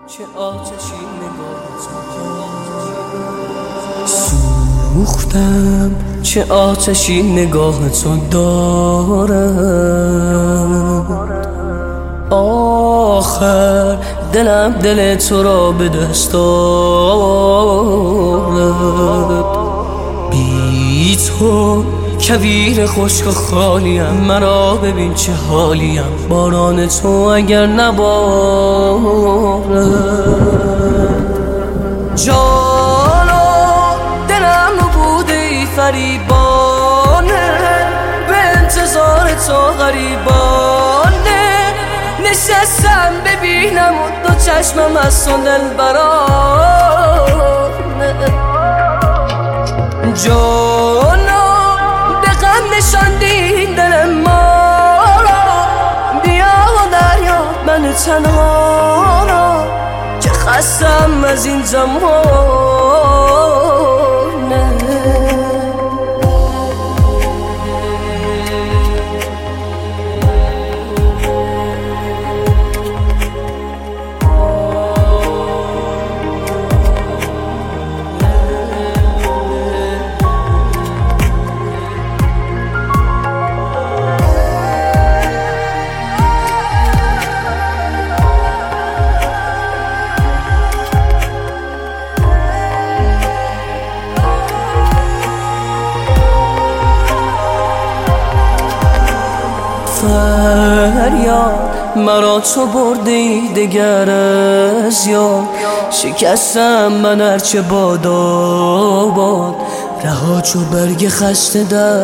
چه آتشی سوختم، چه آتشی نگاه تو دارد. آخر دلم دل تو را به دست آورد. بی تو کویر خشک و خالیم، مرا ببین چه حالیم. باران تو اگر نبارد، جانا دلم نبوده ای فریبانه، به انتظار تو غریبانه. نشستم ببینم و دو چشمم از تو دلبرانه. جانا به غم نشاندی دل ما را، بیا و دریا من تنها را، که خستم از این زمانه. فریاد مرا تو بردی دگر از یاد، شکستم من هرچه باد رها چو برگ خسته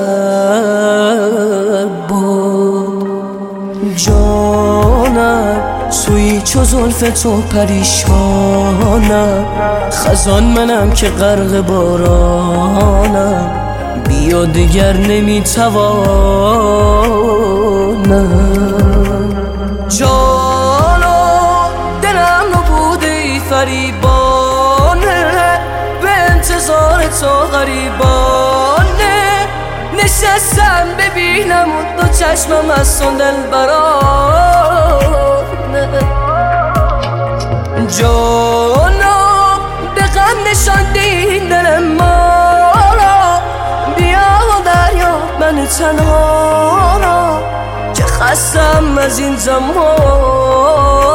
در باد. جانم سوی چو زلف تو پریشانم، خزان منم که غرق بارانم. بیا دیگر نمیتوانم. جانا دلم نبوده ای فریبانه، به انتظار تو غریبانه. نشستم ببینم و دو چشمم از تو دلبرانه. جانا به غم نشاندی دل ما را، بیا و دریا من تنها را، که خستم از این زمان.